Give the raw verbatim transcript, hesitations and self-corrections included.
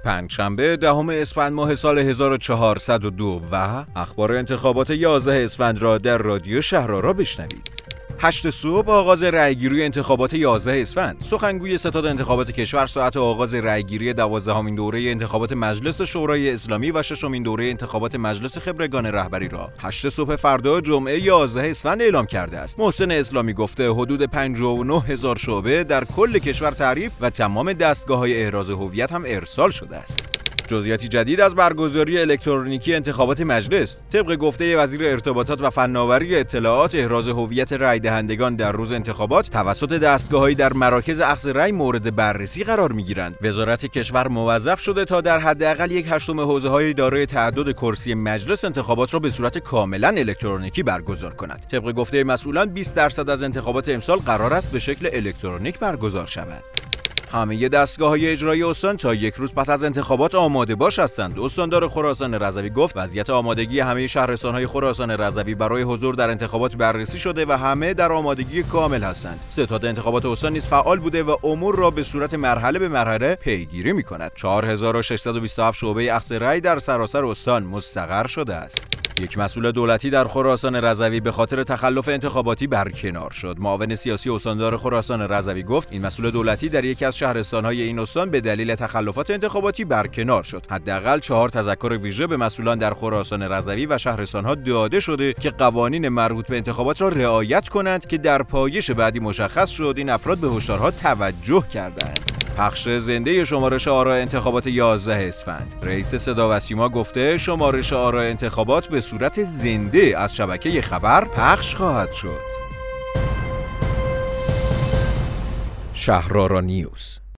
پنجشنبه دهم اسفند ماه سال هزار و چهارصد و دو و اخبار انتخابات یازده اسفند را در رادیو شهرآرا بشنوید. هشت صبح آغاز رأیگیری انتخابات یازده اسفند. سخنگوی ستاد انتخابات کشور ساعت آغاز رأیگیری دوازدهمین دوره انتخابات مجلس شورای اسلامی و ششمین دوره انتخابات مجلس خبرگان رهبری را هشت صبح فردا جمعه یازده اسفند اعلام کرده است. محسن اسلامی گفته حدود پنجاه و نه هزار شعبه در کل کشور تعریف و تمام دستگاه‌های احراز هویت هم ارسال شده است. جزئیاتی جدید از برگزاری الکترونیکی انتخابات مجلس. طبق گفته وزیر ارتباطات و فناوری اطلاعات، احراز هویت رای دهندگان در روز انتخابات توسط دستگاه‌هایی در مراکز اخذ رای مورد بررسی قرار می‌گیرند. وزارت کشور موظف شده تا در حداقل یک هشتم حوزه‌های دارای تعدد کرسی مجلس انتخابات را به صورت کاملا الکترونیکی برگزار کند. طبق گفته مسئولان بیست درصد از انتخابات امسال قرار است به شکل الکترونیک برگزار شود. همه دستگاه‌های اجرایی استان تا یک روز پس از انتخابات آماده باش هستند. استاندار خراسان رضوی گفت وضعیت آمادگی همه شهرستان‌های خراسان رضوی برای حضور در انتخابات بررسی شده و همه در آمادگی کامل هستند. ستاد انتخابات استان نیز فعال بوده و امور را به صورت مرحله به مرحله پیگیری می‌کند. چهار هزار و ششصد و بیست و هفت شعبه اخذ رای در سراسر استان مستقر شده است. یک مسئول دولتی در خراسان رضوی به خاطر تخلف انتخاباتی برکنار شد. معاون سیاسی استاندار خراسان رضوی گفت این مسئول دولتی در یکی از شهرستان‌های این استان به دلیل تخلفات انتخاباتی برکنار شد. حداقل چهار تذکر ویژه به مسئولان در خراسان رضوی و شهرستان‌ها داده شده که قوانین مربوط به انتخابات را رعایت کنند که در پایش بعدی مشخص شد این افراد به هشدارها توجه کردند. پخش زنده شمارش آرای انتخابات یازده اسفند. رئیس صدا و سیما گفته شمارش آرای انتخابات به صورت زنده از شبکه خبر پخش خواهد شد. شهرآرا نیوز.